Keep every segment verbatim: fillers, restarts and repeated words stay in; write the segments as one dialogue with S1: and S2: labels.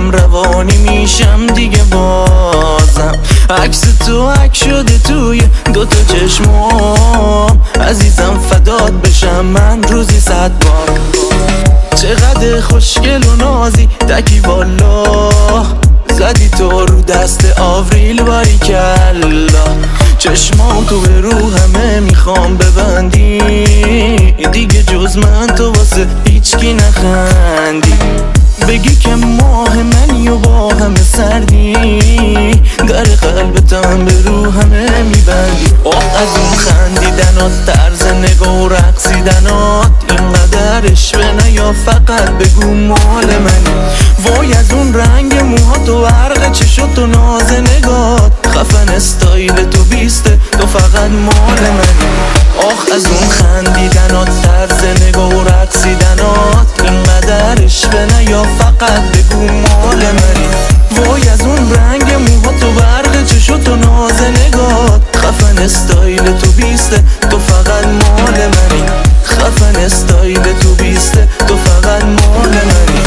S1: هم روانی میشم دیگه بازم. عکس تو عکس شده توی دوتا چشمام، عزیزم فدات بشم من روزی صد بار. چقدر خوشگل و نازی تکی والا، زدی تو رو دست آوریل باریکلا. چشمام تو به رو همه میخوام ببندی، دیگه جز من تو واسه هیچکی نخندی. بگی که ماه منی و با همه سردی، در قلبتم به رو همه میبندی. آه از اون خندیدنات، طرز نگاه و رقصیدنات، اینقدر عشوه نه یا فقط بگو مال منی. وای از اون رنگ موهات و عرق چشات و ناز نگات، خفن استایل تو بیسته تو فقط مال منی. آخ از اون خندیدنات، طرز نگاه و رقصیدنات، اینقدر عشوه نه یا فقط بگو مال منی. وای از اون رنگ موهات و برق چشات و ناز نگات، خفن استایل تو بیسته تو فقط مال منی. خفن استایل تو بیسته تو فقط مال منی.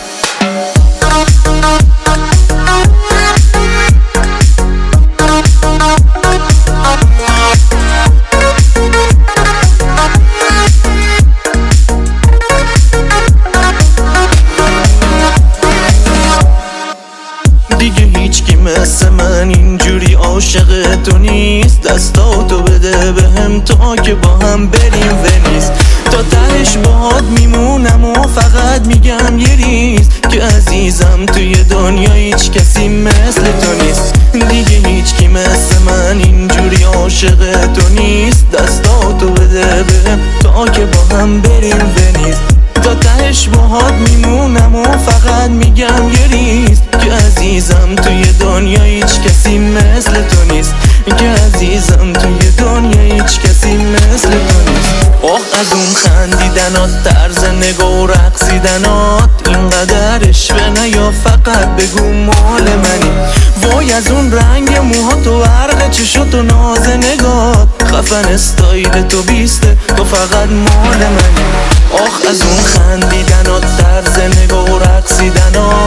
S1: دیگه هیچکی مثل من اینجوری عاشق تو نیست. دستاتو بده بهم تا که با هم بریم ونیز. تا تهش باهات میمونم و فقط میگم یه ریز، که عزیزم توی دنیا هیچ کسی مثل تو نیست. دیگه هیچکی مثل من اینجوری عاشق تو نیست. دستاتو بده بهم تا که با هم بریم ونیز. تا تهش باهات میمونم و فقط میگم یه ریز، که عزیزم توی دنیا هیچ کسی مثل تو نیست. که عزیزم توی دنیا هیچ کسی مثل تو نیست. آه از اون خندیدنات، طرز نگاه و رقصیدنات، اینقدر عشوه نه یا فقط بگو مال منی. وای از اون رنگ موهات و عرق چشات و ناز نگات، خفن استایل تو بیسته تو فقط مال منی. آخ از اون خندیدنات، طرز نگاه و رقصیدنات،